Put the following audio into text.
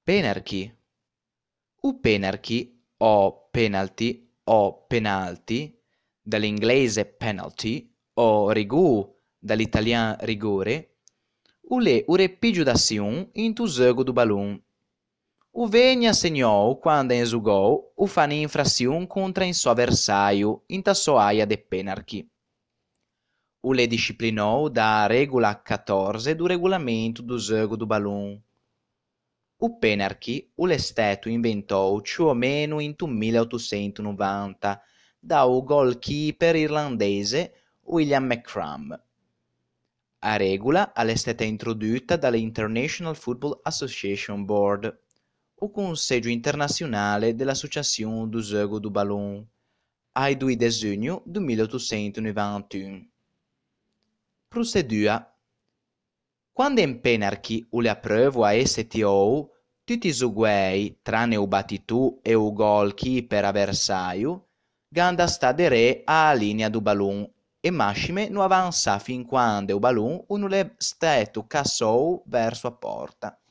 Penarchy. U penarchy o penalty o penalty, dall'inglese penalty, o rigù, dall'italiano rigore, u l'é o repiggio d'açion into zeugo do ballon. O vegna segnou quande en zugou o fa un'infraçion contra un sò avversaio inta sò aia de penarchy. O l'é disciplinou da regula 14 do regolamento do zeugo do ballon. O penarchy o l'é stæto inventou ciù o meno into 1890 da-o goalkeeper irlandese William McCrum. A regula a l'é stæta introdutta dall'International Football Association Board, o Conselho Internacionale dell'Associazione do Zeugo do Ballon, ai 2 de giugno do 1891. Procedua. Quando un penarchy o l'é apreuvo a esse tiou, tutti i guæi, tranne o battitù e o goalkeeper avversaio, ganda stà derê a-a linea do ballon e mascime no avançâ fin quande o ballon o no l'é stæto cassou verso a porta.